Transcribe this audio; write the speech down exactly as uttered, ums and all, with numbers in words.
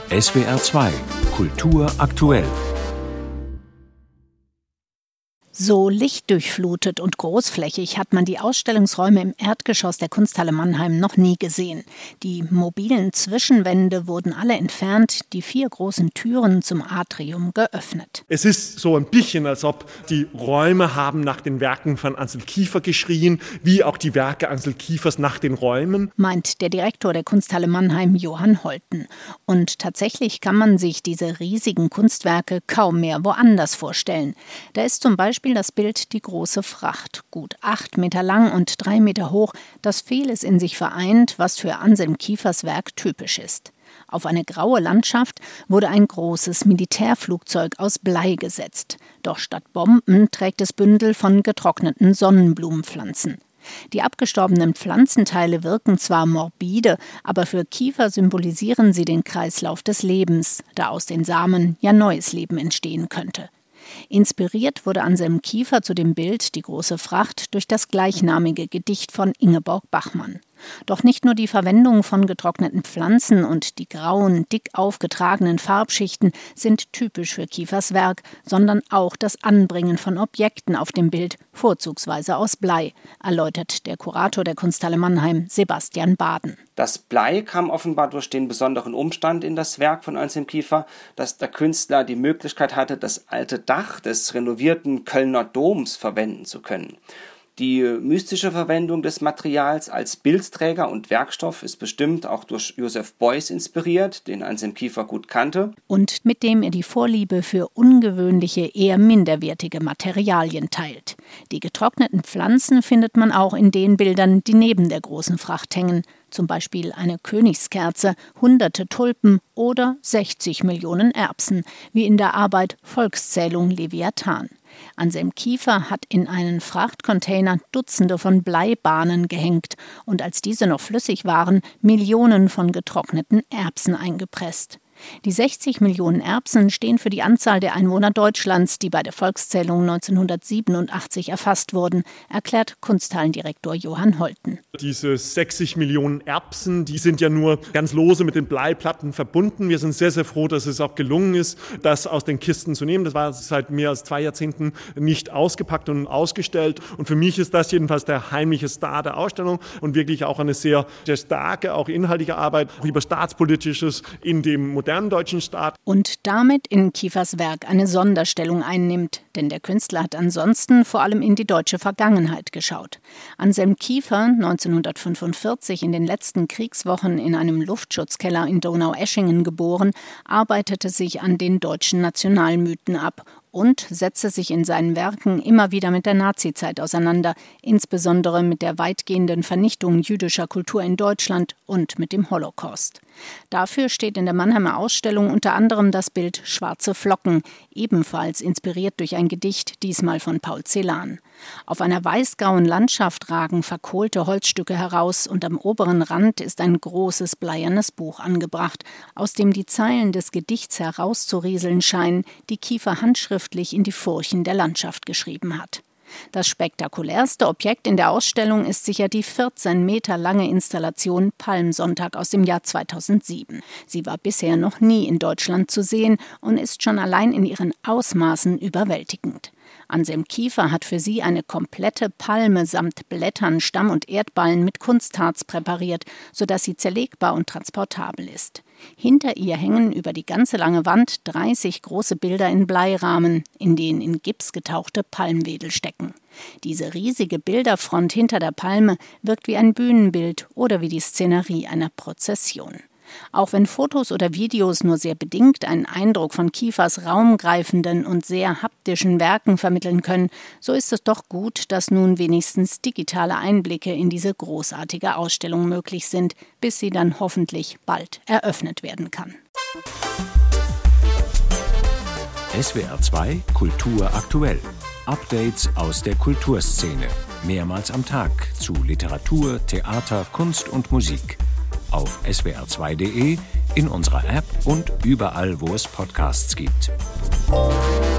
S W R zwei Kultur aktuell. So lichtdurchflutet und großflächig hat man die Ausstellungsräume im Erdgeschoss der Kunsthalle Mannheim noch nie gesehen. Die mobilen Zwischenwände wurden alle entfernt, die vier großen Türen zum Atrium geöffnet. Es ist so ein bisschen, als ob die Räume haben nach den Werken von Ansel Kiefer geschrien, wie auch die Werke Ansel Kiefers nach den Räumen, meint der Direktor der Kunsthalle Mannheim, Johann Holten. Und tatsächlich kann man sich diese riesigen Kunstwerke kaum mehr woanders vorstellen. Da ist zum Beispiel das Bild Die große Fracht, gut acht Meter lang und drei Meter hoch, das vieles in sich vereint, was für Anselm Kiefers Werk typisch ist. Auf eine graue Landschaft wurde ein großes Militärflugzeug aus Blei gesetzt. Doch statt Bomben trägt es Bündel von getrockneten Sonnenblumenpflanzen. Die abgestorbenen Pflanzenteile wirken zwar morbide, aber für Kiefer symbolisieren sie den Kreislauf des Lebens, da aus den Samen ja neues Leben entstehen könnte. Inspiriert wurde Anselm Kiefer zu dem Bild Die große Fracht durch das gleichnamige Gedicht von Ingeborg Bachmann. Doch nicht nur die Verwendung von getrockneten Pflanzen und die grauen, dick aufgetragenen Farbschichten sind typisch für Kiefers Werk, sondern auch das Anbringen von Objekten auf dem Bild, vorzugsweise aus Blei, erläutert der Kurator der Kunsthalle Mannheim, Sebastian Baden. Das Blei kam offenbar durch den besonderen Umstand in das Werk von Anselm Kiefer, dass der Künstler die Möglichkeit hatte, das alte Dach des renovierten Kölner Doms verwenden zu können. Die mystische Verwendung des Materials als Bildträger und Werkstoff ist bestimmt auch durch Joseph Beuys inspiriert, den Anselm Kiefer gut kannte. Und mit dem er die Vorliebe für ungewöhnliche, eher minderwertige Materialien teilt. Die getrockneten Pflanzen findet man auch in den Bildern, die neben der großen Fracht hängen. Zum Beispiel eine Königskerze, hunderte Tulpen oder sechzig Millionen Erbsen, wie in der Arbeit Volkszählung Leviathan. Anselm Kiefer hat in einen Frachtcontainer Dutzende von Bleibahnen gehängt und als diese noch flüssig waren, Millionen von getrockneten Erbsen eingepresst. Die sechzig Millionen Erbsen stehen für die Anzahl der Einwohner Deutschlands, die bei der Volkszählung neunzehnhundertsiebenundachtzig erfasst wurden, erklärt Kunsthallendirektor Johann Holten. Diese sechzig Millionen Erbsen, die sind ja nur ganz lose mit den Bleiplatten verbunden. Wir sind sehr, sehr froh, dass es auch gelungen ist, das aus den Kisten zu nehmen. Das war seit mehr als zwei Jahrzehnten nicht ausgepackt und ausgestellt. Und für mich ist das jedenfalls der heimliche Star der Ausstellung und wirklich auch eine sehr, sehr starke, auch inhaltliche Arbeit auch über Staatspolitisches in dem modernen deutschen Staat. Und damit in Kiefers Werk eine Sonderstellung einnimmt, denn der Künstler hat ansonsten vor allem in die deutsche Vergangenheit geschaut. Anselm Kiefer, neunzehnhundertfünfundvierzig in den letzten Kriegswochen in einem Luftschutzkeller in Donaueschingen geboren, arbeitete sich an den deutschen Nationalmythen ab und setzte sich in seinen Werken immer wieder mit der Nazizeit auseinander, insbesondere mit der weitgehenden Vernichtung jüdischer Kultur in Deutschland und mit dem Holocaust. Dafür steht in der Mannheimer Ausstellung unter anderem das Bild Schwarze Flocken, ebenfalls inspiriert durch ein Gedicht, diesmal von Paul Celan. Auf einer weißgrauen Landschaft ragen verkohlte Holzstücke heraus und am oberen Rand ist ein großes bleiernes Buch angebracht, aus dem die Zeilen des Gedichts herauszurieseln scheinen, die Kiefer handschriftlich in die Furchen der Landschaft geschrieben hat. Das spektakulärste Objekt in der Ausstellung ist sicher die vierzehn Meter lange Installation Palmsonntag aus dem Jahr zweitausendsieben. Sie war bisher noch nie in Deutschland zu sehen und ist schon allein in ihren Ausmaßen überwältigend. Anselm Kiefer hat für sie eine komplette Palme samt Blättern, Stamm und Erdballen mit Kunstharz präpariert, sodass sie zerlegbar und transportabel ist. Hinter ihr hängen über die ganze lange Wand dreißig große Bilder in Bleirahmen, in denen in Gips getauchte Palmwedel stecken. Diese riesige Bilderfront hinter der Palme wirkt wie ein Bühnenbild oder wie die Szenerie einer Prozession. Auch wenn Fotos oder Videos nur sehr bedingt einen Eindruck von Kiefers raumgreifenden und sehr haptischen Werken vermitteln können, so ist es doch gut, dass nun wenigstens digitale Einblicke in diese großartige Ausstellung möglich sind, bis sie dann hoffentlich bald eröffnet werden kann. S W R zwei Kultur aktuell. Updates aus der Kulturszene. Mehrmals am Tag zu Literatur, Theater, Kunst und Musik. Auf S W R zwei Punkt de, in unserer App und überall, wo es Podcasts gibt.